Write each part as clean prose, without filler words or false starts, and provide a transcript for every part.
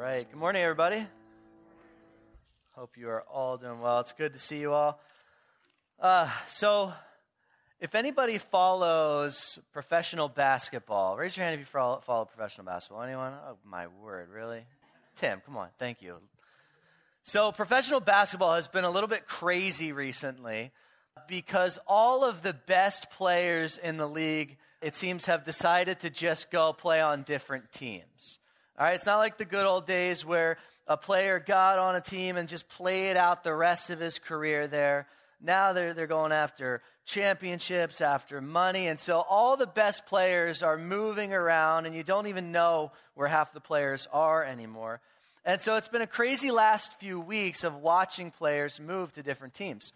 right. Good morning, everybody. Hope you are all doing well. It's good to see you all. So, if anybody follows professional basketball, raise your hand if you follow professional basketball. Anyone? Oh, my word, really? Tim, come on. Thank you. So, professional basketball has been a little bit crazy recently because all of the best players in the league, it seems, have decided to just go play on different teams. All right, it's not like the good old days where a player got on a team and just played out the rest of his career there. Now they're going after championships, after money, and so all the best players are moving around, and you don't even know where half the players are anymore. And so it's been a crazy last few weeks of watching players move to different teams.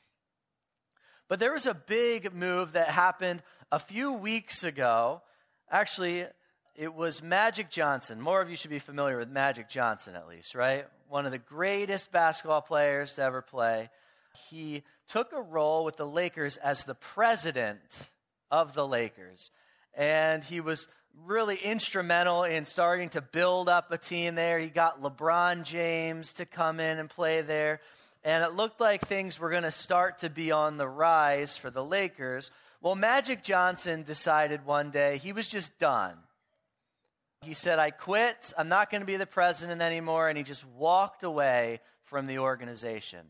But there was a big move that happened a few weeks ago. Actually, it was Magic Johnson. More of you should be familiar with Magic Johnson, at least, right? One of the greatest basketball players to ever play. He took a role with the Lakers as the president of the Lakers. And he was really instrumental in starting to build up a team there. He got LeBron James to come in and play there. And it looked like things were going to start to be on the rise for the Lakers. Well, Magic Johnson decided one day he was just done. He said, I quit. I'm not going to be the president anymore. And he just walked away from the organization.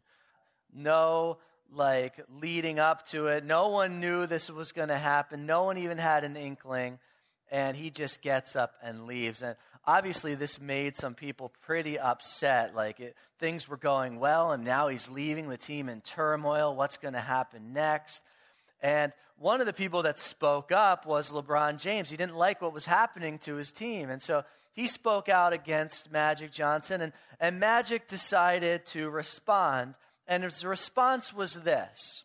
No, leading up to it. No one knew this was going to happen. No one even had an inkling. And he just gets up and leaves. And obviously this made some people pretty upset. Things were going well, and now he's leaving the team in turmoil. What's going to happen next? And one of the people that spoke up was LeBron James. He didn't like what was happening to his team. And so he spoke out against Magic Johnson. And Magic decided to respond. And his response was this: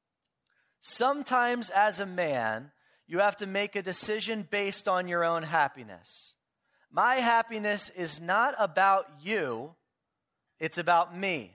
sometimes as a man, you have to make a decision based on your own happiness. My happiness is not about you. It's about me.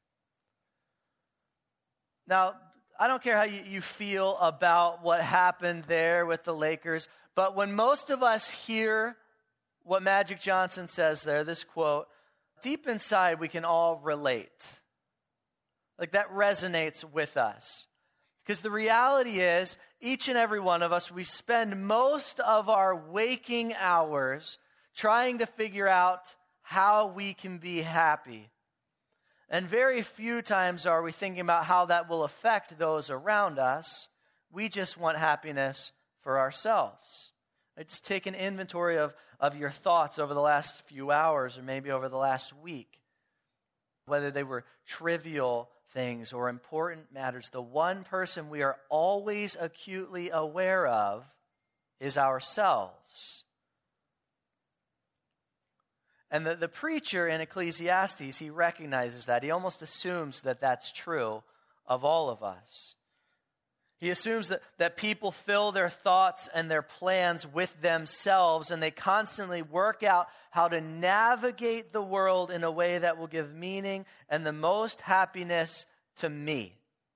Now, I don't care how you feel about what happened there with the Lakers, but when most of us hear what Magic Johnson says there, this quote, deep inside we can all relate. That resonates with us. Because the reality is, each and every one of us, we spend most of our waking hours trying to figure out how we can be happy. And very few times are we thinking about how that will affect those around us. We just want happiness for ourselves. Just take an inventory of your thoughts over the last few hours or maybe over the last week. Whether they were trivial things or important matters, the one person we are always acutely aware of is ourselves. And the preacher in Ecclesiastes, he recognizes that. He almost assumes that that's true of all of us. He assumes that people fill their thoughts and their plans with themselves, and they constantly work out how to navigate the world in a way that will give meaning and the most happiness to me.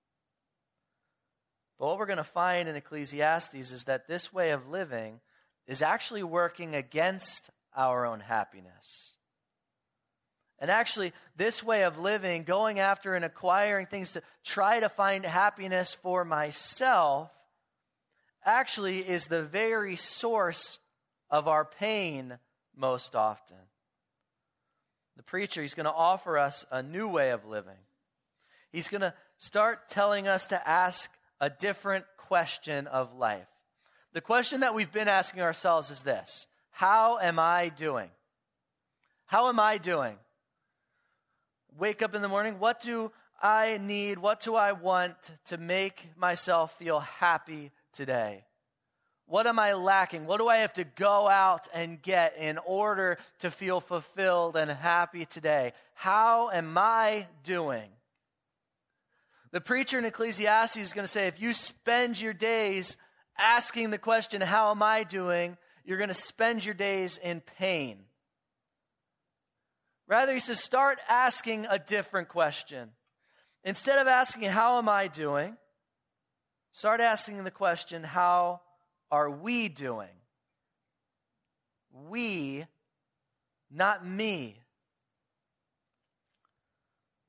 But what we're going to find in Ecclesiastes is that this way of living is actually working against our own happiness. And actually, this way of living, going after and acquiring things to try to find happiness for myself, actually is the very source of our pain most often. The preacher, he's going to offer us a new way of living. He's going to start telling us to ask a different question of life. The question that we've been asking ourselves is this: how am I doing? How am I doing? Wake up in the morning, what do I need? What do I want to make myself feel happy today? What am I lacking? What do I have to go out and get in order to feel fulfilled and happy today? How am I doing? The preacher in Ecclesiastes is going to say, if you spend your days asking the question, how am I doing? You're going to spend your days in pain. Rather, he says, start asking a different question. Instead of asking, how am I doing? Start asking the question, how are we doing? We, not me.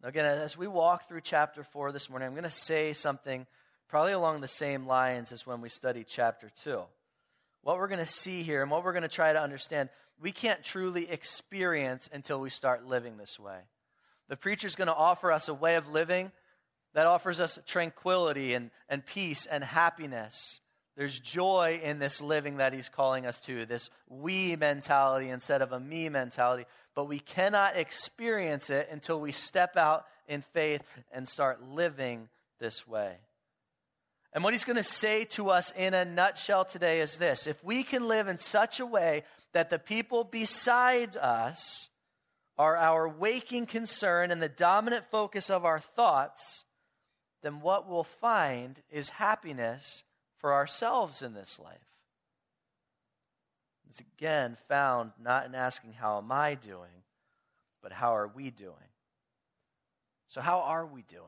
Again, as we walk through chapter 4 this morning, I'm going to say something probably along the same lines as when we studied chapter 2. What we're going to see here and what we're going to try to understand, we can't truly experience until we start living this way. The preacher's going to offer us a way of living that offers us tranquility and peace and happiness. There's joy in this living that he's calling us to, this we mentality instead of a me mentality. But we cannot experience it until we step out in faith and start living this way. And what he's going to say to us in a nutshell today is this: if we can live in such a way that the people beside us are our waking concern and the dominant focus of our thoughts, then what we'll find is happiness for ourselves in this life. It's again found not in asking, how am I doing, but how are we doing? So how are we doing?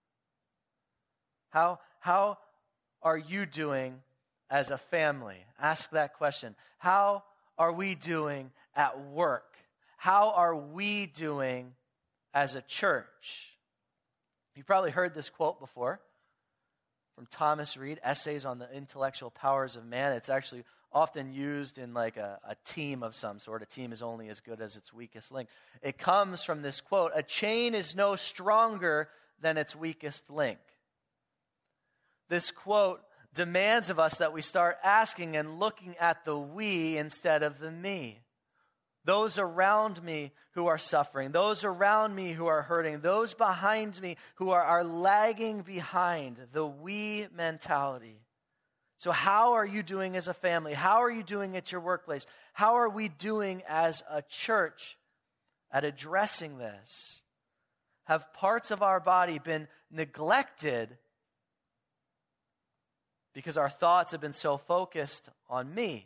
How are you doing as a family? Ask that question. How are we doing at work? How are we doing as a church? You've probably heard this quote before from Thomas Reid, Essays on the Intellectual Powers of Man. It's actually often used in like a team of some sort. A team is only as good as its weakest link. It comes from this quote: "A chain is no stronger than its weakest link." This quote demands of us that we start asking and looking at the we instead of the me. Those around me who are suffering, those around me who are hurting, those behind me who are lagging behind, the we mentality. So how are you doing as a family? How are you doing at your workplace? How are we doing as a church at addressing this? Have parts of our body been neglected because our thoughts have been so focused on me?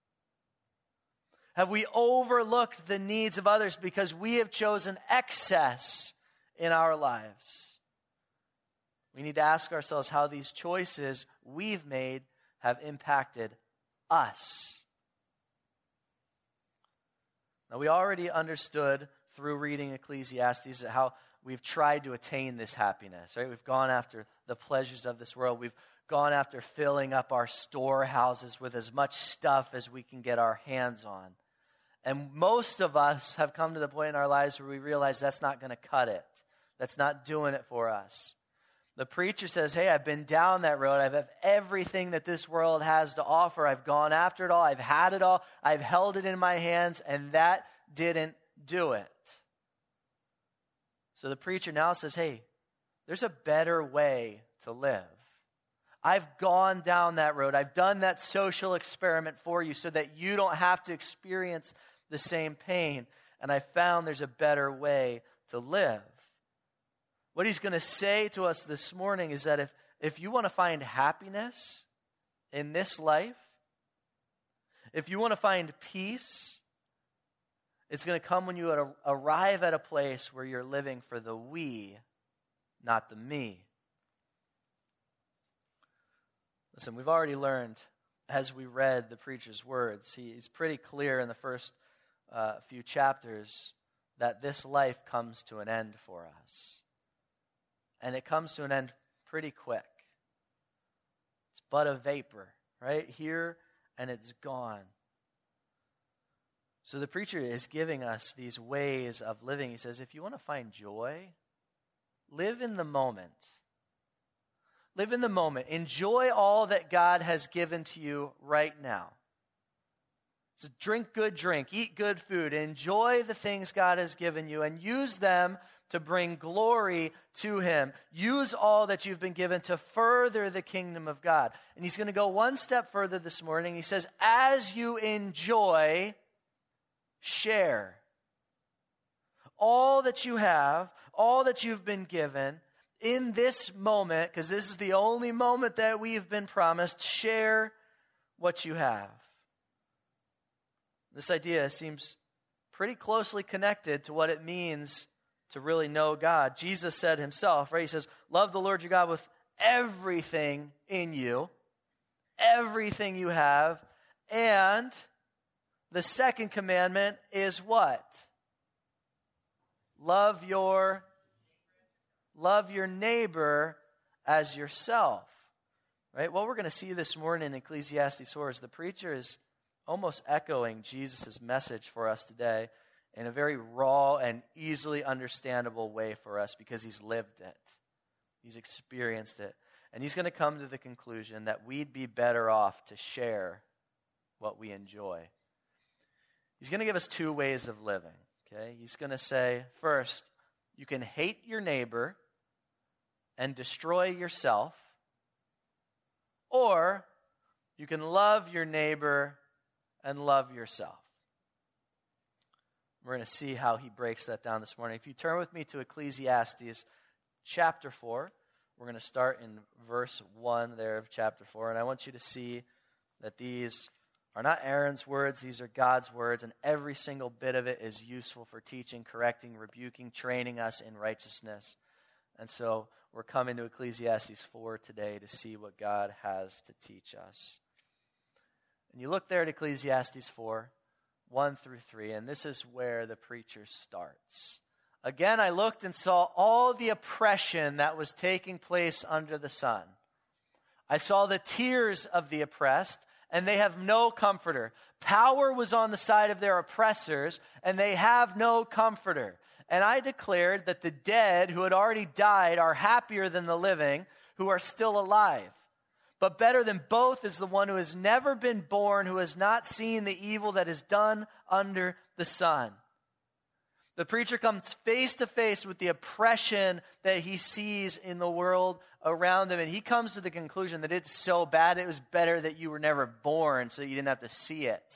Have we overlooked the needs of others because we have chosen excess in our lives? We need to ask ourselves how these choices we've made have impacted us. Now, we already understood through reading Ecclesiastes how we've tried to attain this happiness, right? We've gone after the pleasures of this world. We've gone after filling up our storehouses with as much stuff as we can get our hands on. And most of us have come to the point in our lives where we realize that's not going to cut it. That's not doing it for us. The preacher says, hey, I've been down that road. I've had everything that this world has to offer. I've gone after it all. I've had it all. I've held it in my hands, and that didn't do it. So the preacher now says, hey, there's a better way to live. I've gone down that road. I've done that social experiment for you so that you don't have to experience the same pain. And I found there's a better way to live. What he's going to say to us this morning is that if you want to find happiness in this life, if you want to find peace, it's going to come when you arrive at a place where you're living for the we, not the me. Listen, we've already learned as we read the preacher's words, he's pretty clear in the first few chapters that this life comes to an end for us. And it comes to an end pretty quick. It's but a vapor, right? Here and it's gone. So the preacher is giving us these ways of living. He says, if you want to find joy, live in the moment. Live in the moment. Enjoy all that God has given to you right now. So drink good drink, eat good food, enjoy the things God has given you, and use them to bring glory to Him. Use all that you've been given to further the kingdom of God. And he's going to go one step further this morning. He says, as you enjoy, share. All that you have, all that you've been given, in this moment, because this is the only moment that we've been promised, share what you have. This idea seems pretty closely connected to what it means to really know God. Jesus said himself, right? He says, love the Lord your God with everything in you, everything you have. And the second commandment is what? Love your love your neighbor as yourself. Right? What we're going to see this morning in Ecclesiastes 4 is the preacher is almost echoing Jesus' message for us today in a very raw and easily understandable way for us because he's lived it. He's experienced it. And he's going to come to the conclusion that we'd be better off to share what we enjoy. He's going to give us two ways of living. Okay? He's going to say, first, you can hate your neighbor and destroy yourself, or you can love your neighbor and love yourself. We're going to see how he breaks that down this morning. If you turn with me to Ecclesiastes chapter 4, we're going to start in verse 1 there of chapter 4. And I want you to see that these are not Aaron's words, these are God's words. And every single bit of it is useful for teaching, correcting, rebuking, training us in righteousness. And so we're coming to Ecclesiastes 4 today to see what God has to teach us. And you look there at Ecclesiastes 4, 1 through 3, and this is where the preacher starts. Again, I looked and saw all the oppression that was taking place under the sun. I saw the tears of the oppressed, and they have no comforter. Power was on the side of their oppressors, and they have no comforter. And I declared that the dead who had already died are happier than the living who are still alive. But better than both is the one who has never been born, who has not seen the evil that is done under the sun. The preacher comes face to face with the oppression that he sees in the world around him, and he comes to the conclusion that it's so bad it was better that you were never born so you didn't have to see it.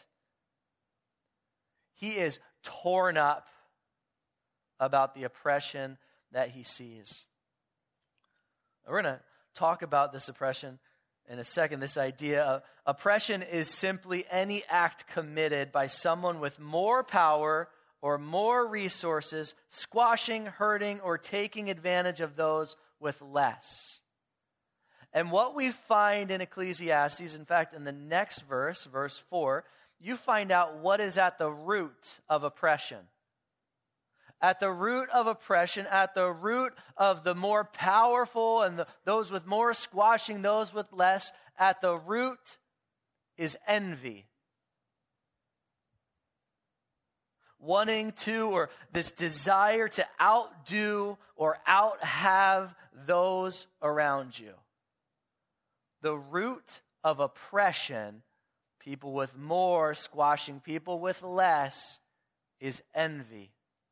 He is torn up about the oppression that he sees. We're going to talk about this oppression in a second. This idea of oppression is simply any act committed by someone with more power or more resources, squashing, hurting, or taking advantage of those with less. And what we find in Ecclesiastes, in fact, in the next verse, verse 4, you find out what is at the root of oppression. At the root of oppression, at the root of the more powerful and those with more squashing those with less, at the root is envy. Wanting to, or this desire to outdo or outhave those around you. The root of oppression, people with more squashing people with less, is envy.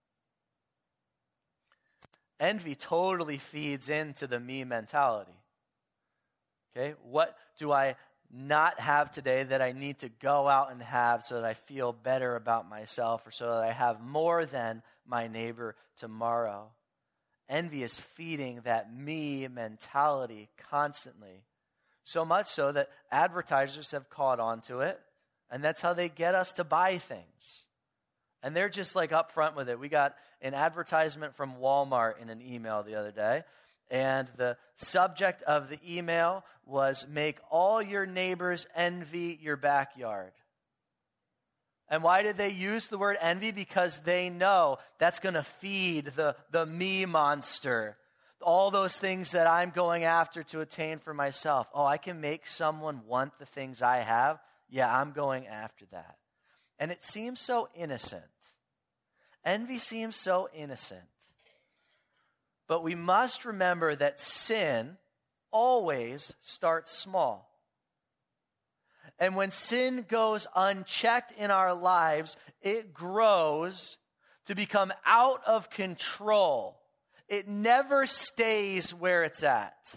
Envy totally feeds into the me mentality. Okay, what do I not have today that I need to go out and have so that I feel better about myself or so that I have more than my neighbor tomorrow? Envy is feeding that me mentality constantly. So much so that advertisers have caught on to it, and that's how they get us to buy things. And they're just like upfront with it. We got an advertisement from Walmart in an email the other day. And the subject of the email was, make all your neighbors envy your backyard. And why did they use the word envy? Because they know that's going to feed the me monster. All those things that I'm going after to attain for myself. Oh, I can make someone want the things I have? Yeah, I'm going after that. And it seems so innocent. Envy seems so innocent. But we must remember that sin always starts small. And when sin goes unchecked in our lives, it grows to become out of control. It never stays where it's at.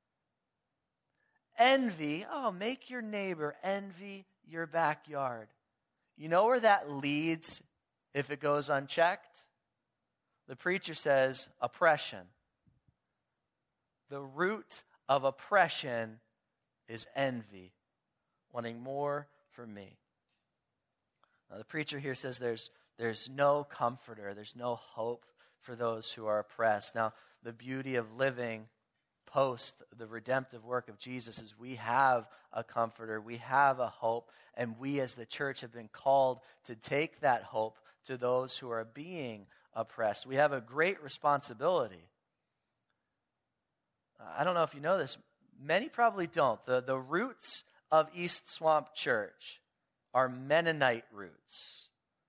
Envy, make your neighbor envy your backyard. You know where that leads if it goes unchecked? The preacher says oppression. The root of oppression is envy, wanting more for me. Now, the preacher here says there's no comforter, there's no hope for those who are oppressed. Now, the beauty of living post the redemptive work of Jesus is we have a comforter, we have a hope, and we as the church have been called to take that hope to those who are being oppressed. We have a great responsibility. I don't know if you know this. Many probably don't. The roots of East Swamp Church are Mennonite roots.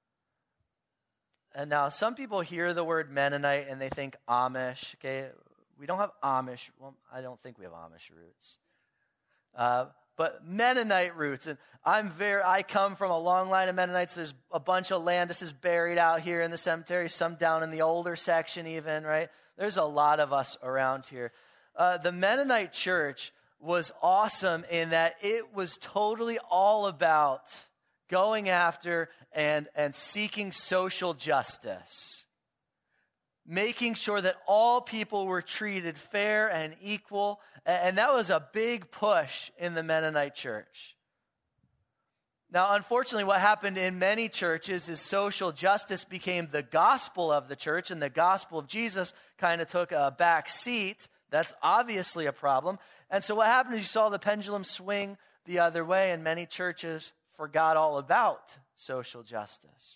And now some people hear the word Mennonite and they think Amish. Okay, we don't have Amish. Well, I don't think we have Amish roots. But Mennonite roots. And I come from a long line of Mennonites. There's a bunch of Landises buried out here in the cemetery, some down in the older section even, right? There's a lot of us around here. The Mennonite church was awesome in that it was totally all about going after and seeking social justice, making sure that all people were treated fair and equal, and that was a big push in the Mennonite church. Now, unfortunately, what happened in many churches is social justice became the gospel of the church, and the gospel of Jesus kind of took a back seat. That's obviously a problem. And so what happened is you saw the pendulum swing the other way, and many churches forgot all about social justice.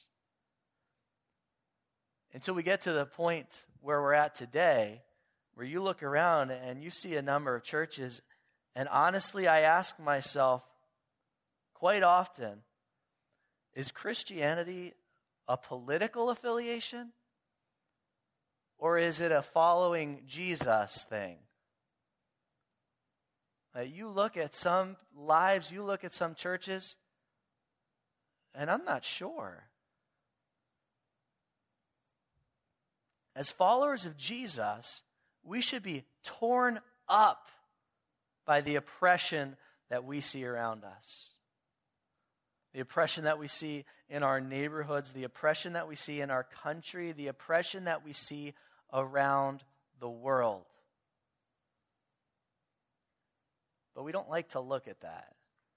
Until we get to the point where we're at today, where you look around and you see a number of churches, and honestly, I ask myself quite often, is Christianity a political affiliation? Or is it a following Jesus thing? You look at some lives, you look at some churches, and I'm not sure. As followers of Jesus, we should be torn up by the oppression that we see around us. The oppression that we see in our neighborhoods, the oppression that we see in our country, the oppression that we see around the world. But we don't like to look at that.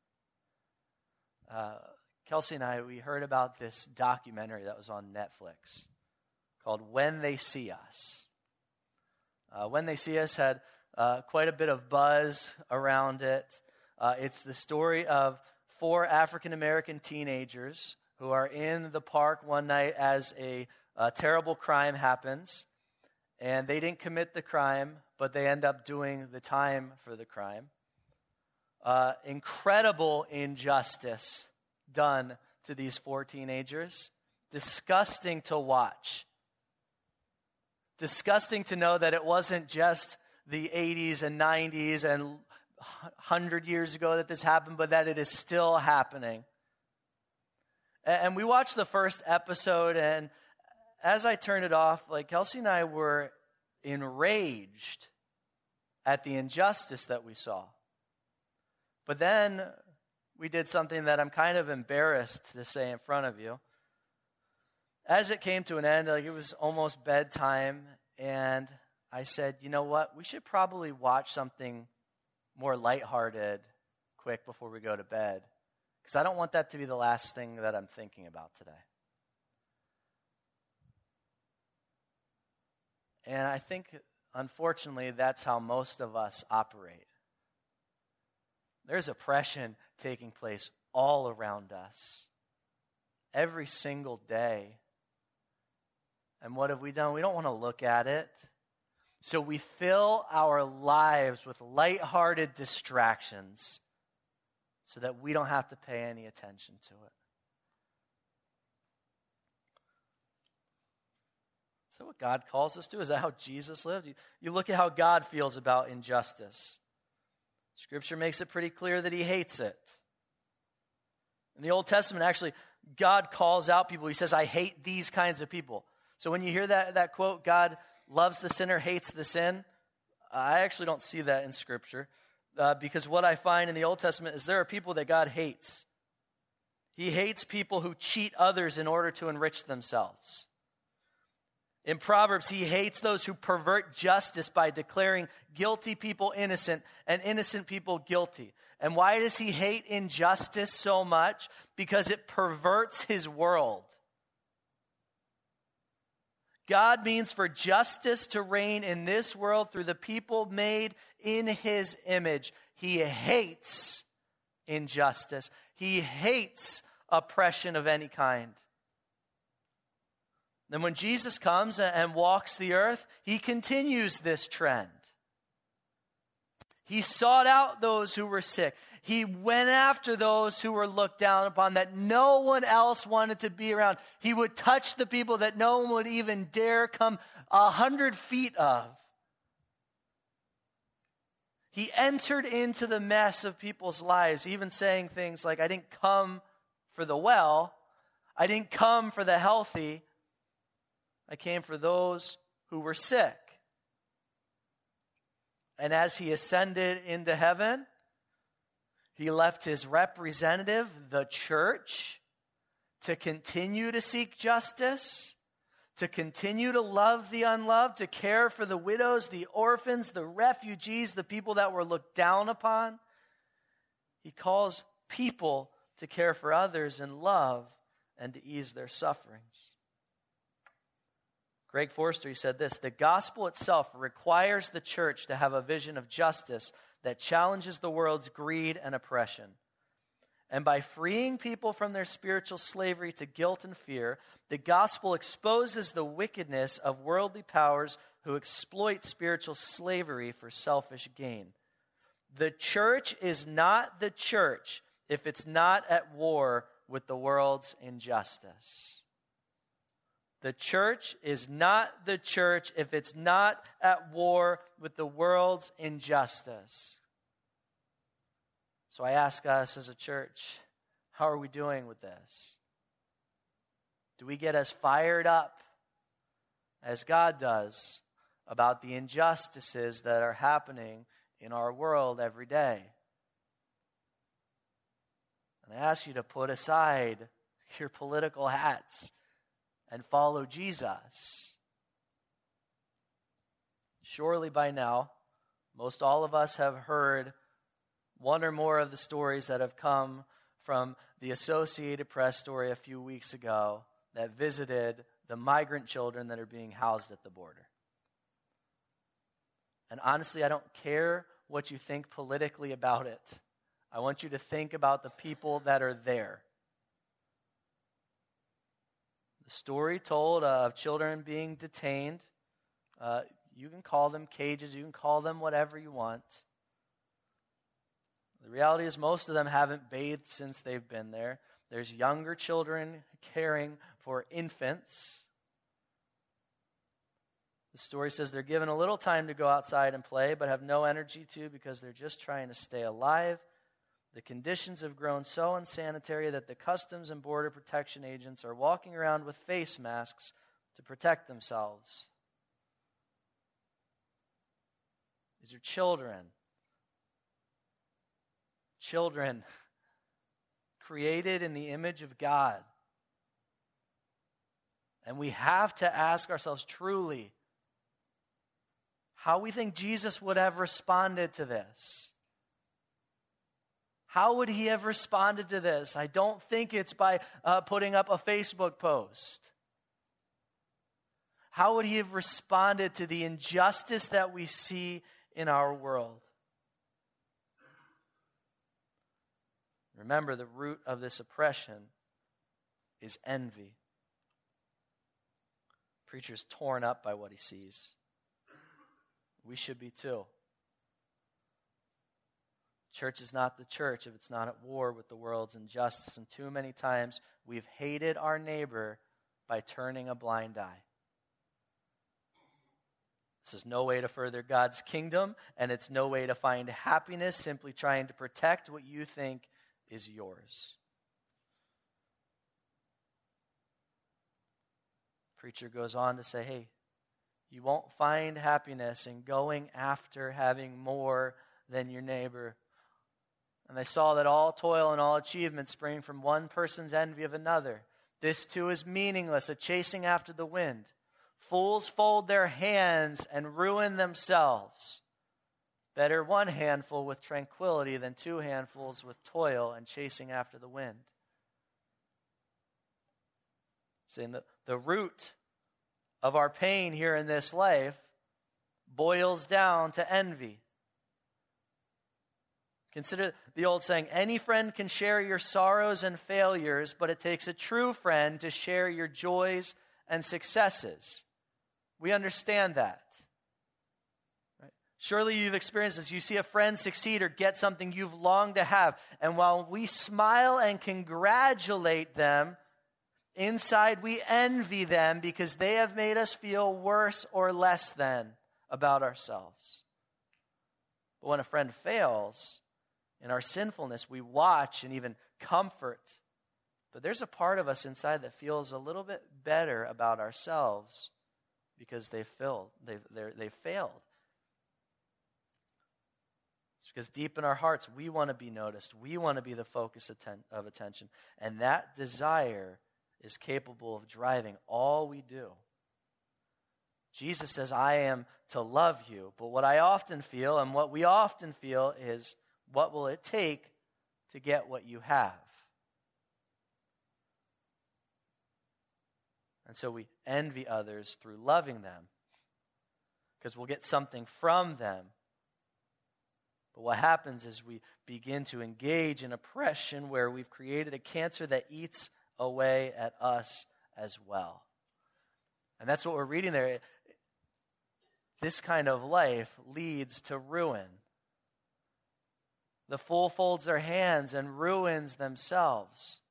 Kelsey and I, we heard about this documentary that was on Netflix called When They See Us. When They See Us had quite a bit of buzz around it. It's the story of 4 African-American teenagers who are in the park one night as a terrible crime happens. And they didn't commit the crime, but they end up doing the time for the crime. Incredible injustice done to these 4 teenagers. Disgusting to watch. Disgusting to know that it wasn't just the 80s and 90s and 100 years ago that this happened, but that it is still happening. And we watched the first episode, and as I turned it off, Kelsey and I were enraged at the injustice that we saw. But then we did something that I'm kind of embarrassed to say in front of you. As it came to an end, it was almost bedtime, and I said, you know what, we should probably watch something more lighthearted quick before we go to bed, because I don't want that to be the last thing that I'm thinking about today. And I think, unfortunately, that's how most of us operate. There's oppression taking place all around us, every single day. And what have we done? We don't want to look at it. So we fill our lives with lighthearted distractions so that we don't have to pay any attention to it. Is that what God calls us to? Is that how Jesus lived? You look at how God feels about injustice. Scripture makes it pretty clear that he hates it. In the Old Testament, actually, God calls out people. He says, I hate these kinds of people. So when you hear that quote, God loves the sinner, hates the sin, I actually don't see that in Scripture. Because what I find in the Old Testament is there are people that God hates. He hates people who cheat others in order to enrich themselves. In Proverbs, he hates those who pervert justice by declaring guilty people innocent and innocent people guilty. And why does he hate injustice so much? Because it perverts his world. God means for justice to reign in this world through the people made in his image. He hates injustice. He hates oppression of any kind. Then when Jesus comes and walks the earth, he continues this trend. He sought out those who were sick. He went after those who were looked down upon, that no one else wanted to be around. He would touch the people that no one would even dare come 100 feet of. He entered into the mess of people's lives, even saying things like, I didn't come for the well. I didn't come for the healthy. I came for those who were sick. And as he ascended into heaven, he left his representative, the church, to continue to seek justice, to continue to love the unloved, to care for the widows, the orphans, the refugees, the people that were looked down upon. He calls people to care for others in love and to ease their sufferings. Greg Forster, he said this, the gospel itself requires the church to have a vision of justice that challenges the world's greed and oppression. And by freeing people from their spiritual slavery to guilt and fear, the gospel exposes the wickedness of worldly powers who exploit spiritual slavery for selfish gain. The church is not the church if it's not at war with the world's injustice. The church is not the church if it's not at war with the world's injustice. So I ask us as a church, how are we doing with this? Do we get as fired up as God does about the injustices that are happening in our world every day? And I ask you to put aside your political hats and follow Jesus. Surely by now, most all of us have heard one or more of the stories that have come from the Associated Press story a few weeks ago that visited the migrant children that are being housed at the border. And honestly, I don't care what you think politically about it. I want you to think about the people that are there. The story told of children being detained. You can call them cages. You can call them whatever you want. The reality is most of them haven't bathed since they've been there. There's younger children caring for infants. The story says they're given a little time to go outside and play, but have no energy to because they're just trying to stay alive. The conditions have grown so unsanitary that the Customs and Border Protection agents are walking around with face masks to protect themselves. These are children. Children created in the image of God. And we have to ask ourselves truly how we think Jesus would have responded to this. How would he have responded to this? I don't think it's by putting up a Facebook post. How would he have responded to the injustice that we see in our world? Remember, the root of this oppression is envy. Preacher's torn up by what he sees. We should be too. Church is not the church if it's not at war with the world's injustice. And too many times we've hated our neighbor by turning a blind eye. This is no way to further God's kingdom, and it's no way to find happiness simply trying to protect what you think is yours. Preacher goes on to say, hey, you won't find happiness in going after having more than your neighbor. And they saw that all toil and all achievement spring from one person's envy of another. This too is meaningless, a chasing after the wind. Fools fold their hands and ruin themselves. Better one handful with tranquility than two handfuls with toil and chasing after the wind. Saying that the root of our pain here in this life boils down to envy. Consider the old saying, any friend can share your sorrows and failures, but it takes a true friend to share your joys and successes. We understand that. Right? Surely you've experienced this. You see a friend succeed or get something you've longed to have. And while we smile and congratulate them, inside we envy them because they have made us feel worse or less than about ourselves. But when a friend fails in our sinfulness, we watch and even comfort. But there's a part of us inside that feels a little bit better about ourselves because they've failed. It's because deep in our hearts, we want to be noticed. We want to be the focus of attention. And that desire is capable of driving all we do. Jesus says, I am to love you. But what I often feel, and what we often feel, is what will it take to get what you have? And so we envy others through loving them because we'll get something from them. But what happens is we begin to engage in oppression where we've created a cancer that eats away at us as well. And that's what we're reading there. This kind of life leads to ruin. The fool folds their hands and ruins themselves.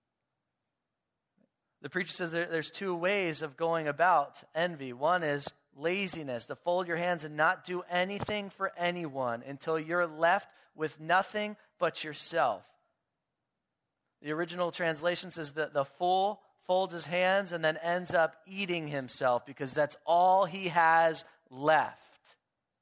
The preacher says there's two ways of going about envy. One is laziness, to fold your hands and not do anything for anyone until you're left with nothing but yourself. The original translation says that the fool folds his hands and then ends up eating himself because that's all he has left.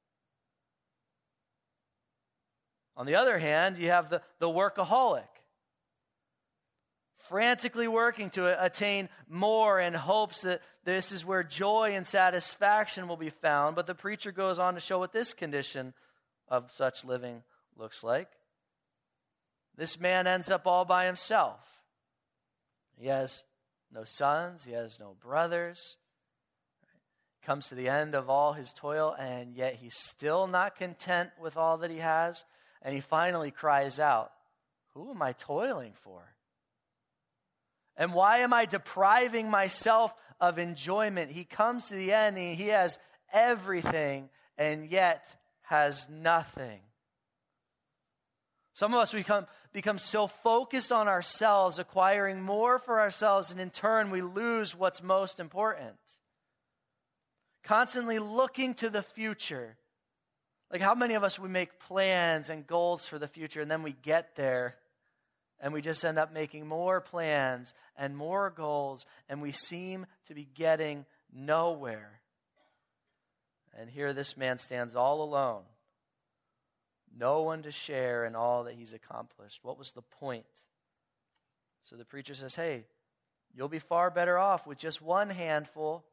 On the other hand, you have the workaholic, frantically working to attain more in hopes that this is where joy and satisfaction will be found. But the preacher goes on to show what this condition of such living looks like. This man ends up all by himself. He has no sons, he has no brothers. Comes to the end of all his toil, and yet he's still not content with all that he has. And he finally cries out, who am I toiling for? And why am I depriving myself of enjoyment? He comes to the end, and he has everything, and yet has nothing. Some of us become so focused on ourselves, acquiring more for ourselves, and in turn we lose what's most important. Constantly looking to the future. Like how many of us, we make plans and goals for the future, and then we get there, and we just end up making more plans and more goals, and we seem to be getting nowhere. And here this man stands all alone. No one to share in all that he's accomplished. What was the point? So the preacher says, hey, you'll be far better off with just one handful.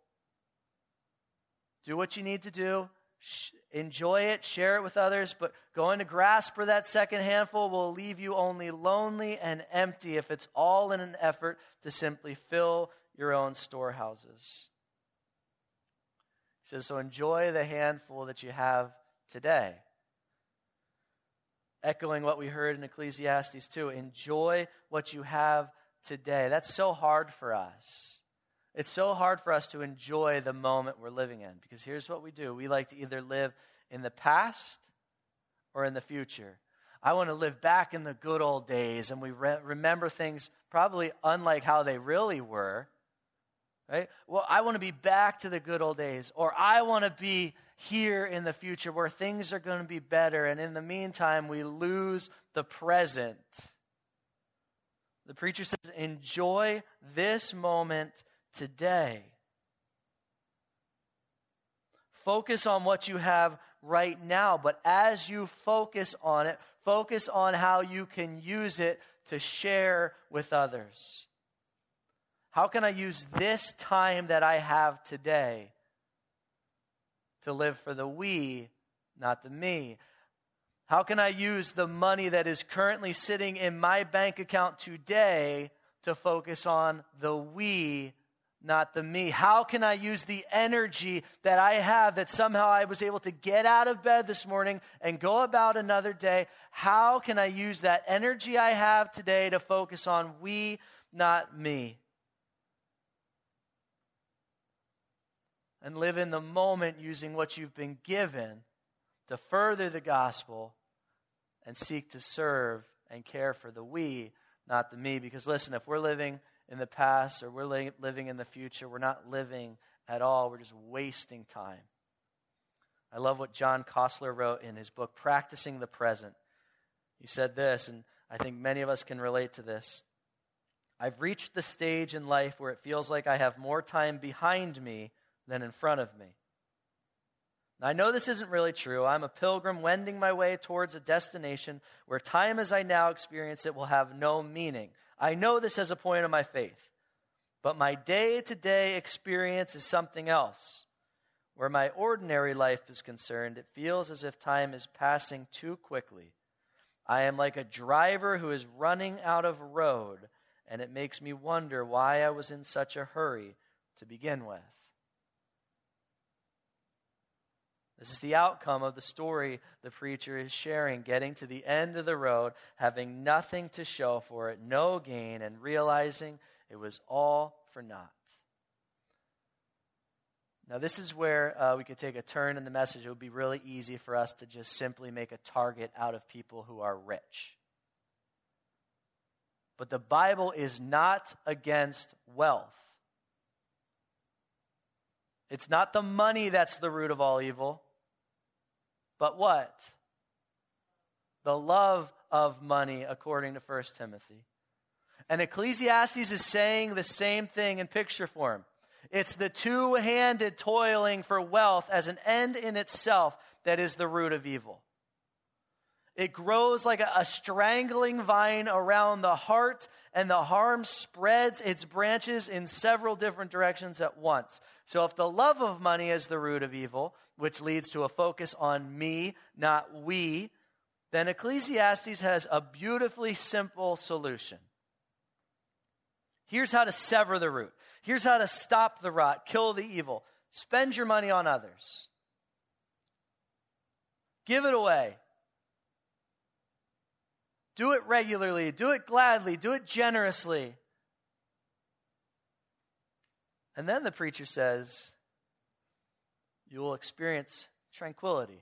Do what you need to do. Enjoy it, share it with others, but going to grasp for that second handful will leave you only lonely and empty if it's all in an effort to simply fill your own storehouses. He says, so enjoy the handful that you have today. Echoing what we heard in Ecclesiastes 2, enjoy what you have today. That's so hard for us. It's so hard for us to enjoy the moment we're living in, because here's what we do. We like to either live in the past or in the future. I want to live back in the good old days, and we remember things probably unlike how they really were. Right? Well, I want to be back to the good old days, or I want to be here in the future where things are going to be better, and in the meantime, we lose the present. The preacher says, enjoy this moment today. Focus on what you have right now, but as you focus on it, focus on how you can use it to share with others. How can I use this time that I have today to live for the we, not the me? How can I use the money that is currently sitting in my bank account today to focus on the we, not the me? How can I use the energy that I have that somehow I was able to get out of bed this morning and go about another day? How can I use that energy I have today to focus on we, not me? And live in the moment using what you've been given, to further the gospel and seek to serve and care for the we, not the me. Because listen, if we're living in the past or we're living in the future, we're not living at all. We're just wasting time. I love what John Kostler wrote in his book, Practicing the Present. He said this, and I think many of us can relate to this. I've reached the stage in life where it feels like I have more time behind me than in front of me. Now, I know this isn't really true. I'm a pilgrim wending my way towards a destination where time as I now experience it will have no meaning. I know this as a point of my faith. But my day-to-day experience is something else. Where my ordinary life is concerned, it feels as if time is passing too quickly. I am like a driver who is running out of road, and it makes me wonder why I was in such a hurry to begin with. This is the outcome of the story the preacher is sharing, getting to the end of the road, having nothing to show for it, no gain, and realizing it was all for naught. Now, this is where we could take a turn in the message. It would be really easy for us to just simply make a target out of people who are rich. But the Bible is not against wealth. It's not the money that's the root of all evil. But what? The love of money, according to 1 Timothy. And Ecclesiastes is saying the same thing in picture form. It's the two-handed toiling for wealth as an end in itself that is the root of evil. It grows like a strangling vine around the heart, and the harm spreads its branches in several different directions at once. So if the love of money is the root of evil, which leads to a focus on me, not we, then Ecclesiastes has a beautifully simple solution. Here's how to sever the root. Here's how to stop the rot, kill the evil. Spend your money on others. Give it away. Do it regularly. Do it gladly. Do it generously. And then the preacher says, you will experience tranquility,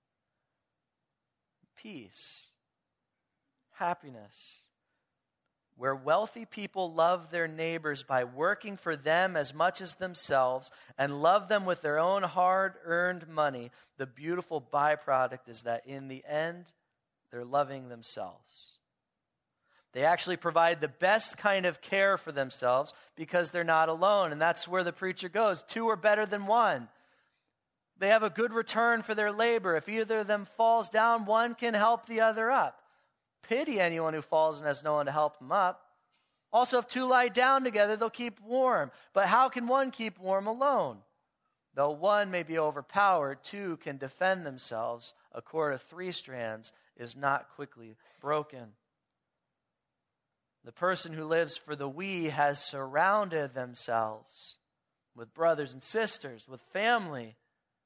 peace, happiness. Where wealthy people love their neighbors by working for them as much as themselves and love them with their own hard-earned money, the beautiful byproduct is that in the end, they're loving themselves. They actually provide the best kind of care for themselves because they're not alone. And that's where the preacher goes. Two are better than one. They have a good return for their labor. If either of them falls down, one can help the other up. Pity anyone who falls and has no one to help them up. Also, if two lie down together, they'll keep warm. But how can one keep warm alone? Though one may be overpowered, two can defend themselves. A cord of 3 strands is not quickly broken. The person who lives for the we has surrounded themselves with brothers and sisters, with family.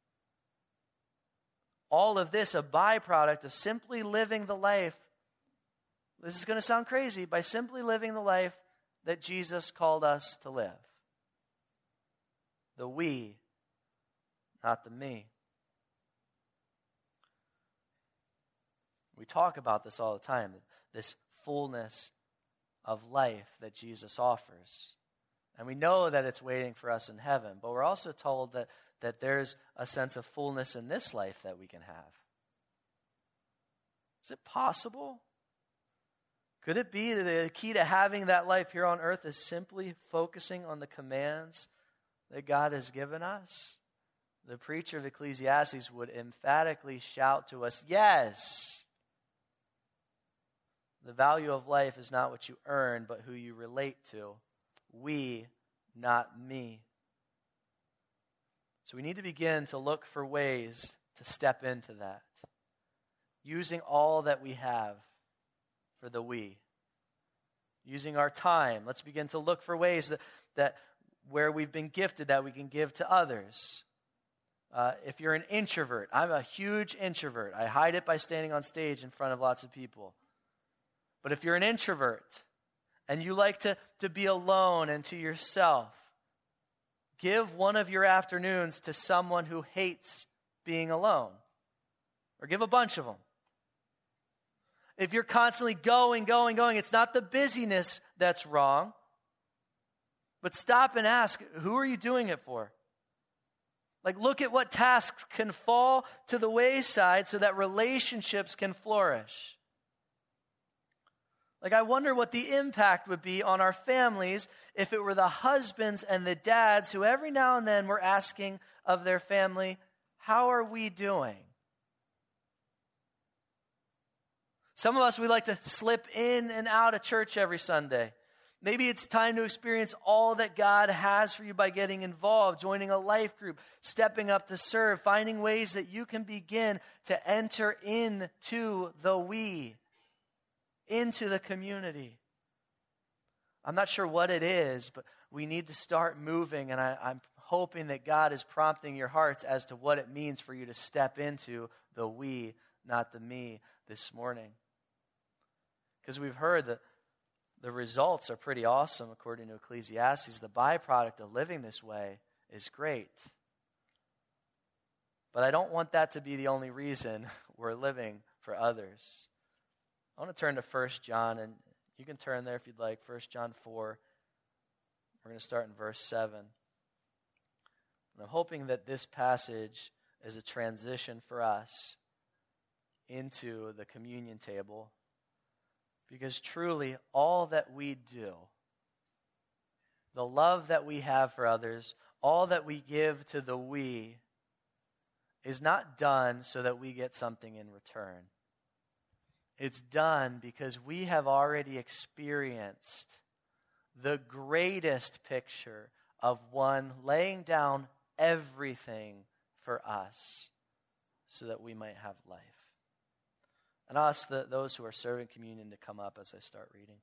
All of this a byproduct of simply living the life. This is going to sound crazy, by simply living the life that Jesus called us to live. The we, not the me. We talk about this all the time, this fullness of life that Jesus offers. And we know that it's waiting for us in heaven, but we're also told that there's a sense of fullness in this life that we can have. Is it possible? Could it be that the key to having that life here on earth is simply focusing on the commands that God has given us? The preacher of Ecclesiastes would emphatically shout to us, yes! The value of life is not what you earn, but who you relate to. We, not me. So we need to begin to look for ways to step into that, using all that we have for the we. Using our time. Let's begin to look for ways that where we've been gifted that we can give to others. If you're an introvert, I'm a huge introvert. I hide it by standing on stage in front of lots of people. But if you're an introvert and you like to be alone and to yourself, give one of your afternoons to someone who hates being alone. or give a bunch of them. If you're constantly going, it's not the busyness that's wrong. But stop and ask, who are you doing it for? Like, look at what tasks can fall to the wayside so that relationships can flourish. Like, I wonder what the impact would be on our families if it were the husbands and the dads who every now and then were asking of their family, how are we doing? Some of us, we like to slip in and out of church every Sunday. Maybe it's time to experience all that God has for you by getting involved, joining a life group, stepping up to serve, finding ways that you can begin to enter into the we, into the community. I'm not sure what it is, but we need to start moving, and I'm hoping that God is prompting your hearts as to what it means for you to step into the we, not the me, this morning. Because we've heard that the results are pretty awesome according to Ecclesiastes. The byproduct of living this way is great. But I don't want that to be the only reason we're living for others. I want to turn to 1 John, and you can turn there if you'd like, 1 John 4. We're going to start in verse 7. And I'm hoping that this passage is a transition for us into the communion table. Because truly, all that we do, the love that we have for others, all that we give to the we, is not done so that we get something in return. It's done because we have already experienced the greatest picture of one laying down everything for us so that we might have life. And I'll ask those who are serving communion to come up as I start reading.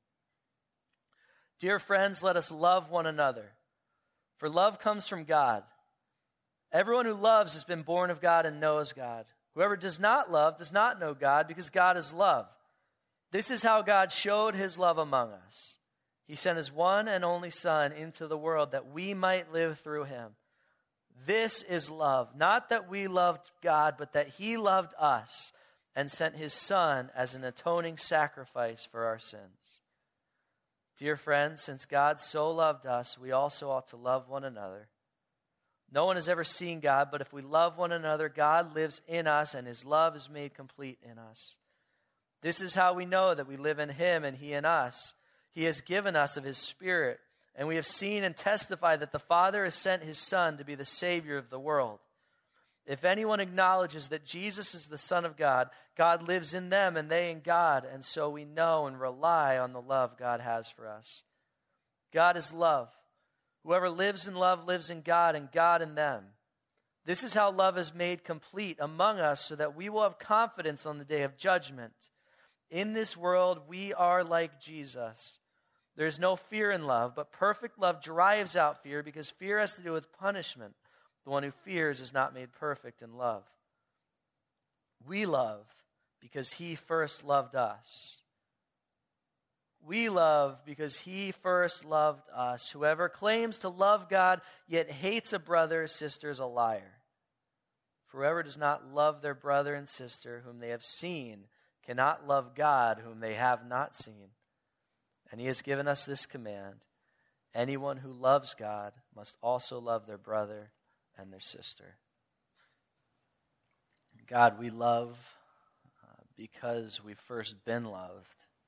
Dear friends, let us love one another, for love comes from God. Everyone who loves has been born of God and knows God. Whoever does not love does not know God, because God is love. This is how God showed his love among us. He sent his one and only Son into the world that we might live through him. This is love, not that we loved God, but that he loved us and sent his Son as an atoning sacrifice for our sins. Dear friends, since God so loved us, we also ought to love one another. No one has ever seen God, but if we love one another, God lives in us, and his love is made complete in us. This is how we know that we live in him and he in us. He has given us of his Spirit, and we have seen and testified that the Father has sent his Son to be the Savior of the world. If anyone acknowledges that Jesus is the Son of God, God lives in them and they in God, and so we know and rely on the love God has for us. God is love. Whoever lives in love lives in God and God in them. This is how love is made complete among us so that we will have confidence on the day of judgment. In this world, we are like Jesus. There is no fear in love, but perfect love drives out fear because fear has to do with punishment. The one who fears is not made perfect in love. We love because he first loved us. We love because he first loved us. Whoever claims to love God yet hates a brother or sister is a liar. For whoever does not love their brother and sister whom they have seen cannot love God whom they have not seen. And he has given us this command: anyone who loves God must also love their brother and their sister. God, we love because we've first been loved.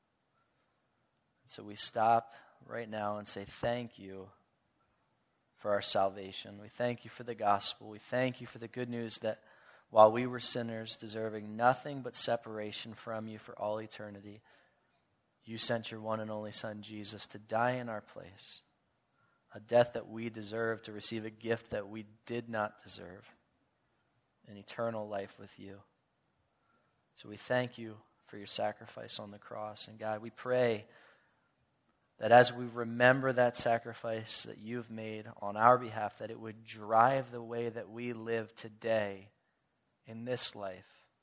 So we stop right now and say thank you for our salvation. We thank you for the gospel. We thank you for the good news that while we were sinners, deserving nothing but separation from you for all eternity, you sent your one and only Son, Jesus, to die in our place. A death that we deserve, to receive a gift that we did not deserve, an eternal life with you. So we thank you for your sacrifice on the cross. And God, we pray that as we remember that sacrifice that you've made on our behalf, that it would drive the way that we live today in this life.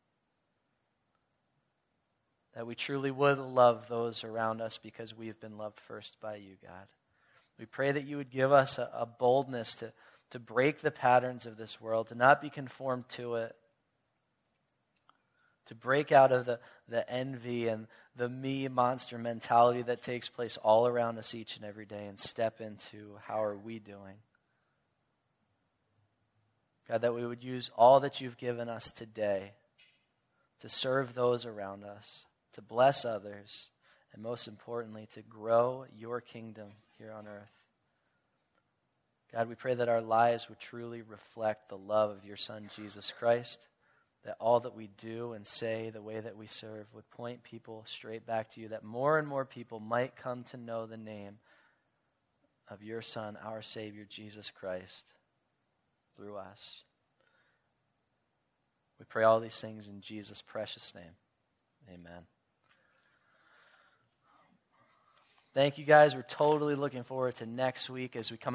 That we truly would love those around us because we've been loved first by you, God. We pray that you would give us a boldness to break the patterns of this world, to not be conformed to it, to break out of the envy and the me monster mentality that takes place all around us each and every day and step into how are we doing. God, that we would use all that you've given us today to serve those around us, to bless others, and most importantly, to grow your kingdom here on earth. God, we pray that our lives would truly reflect the love of your Son, Jesus Christ, that all that we do and say, the way that we serve, would point people straight back to you, that more and more people might come to know the name of your Son, our Savior, Jesus Christ, through us. We pray all these things in Jesus' precious name. Amen. Thank you, guys. We're totally looking forward to next week as we come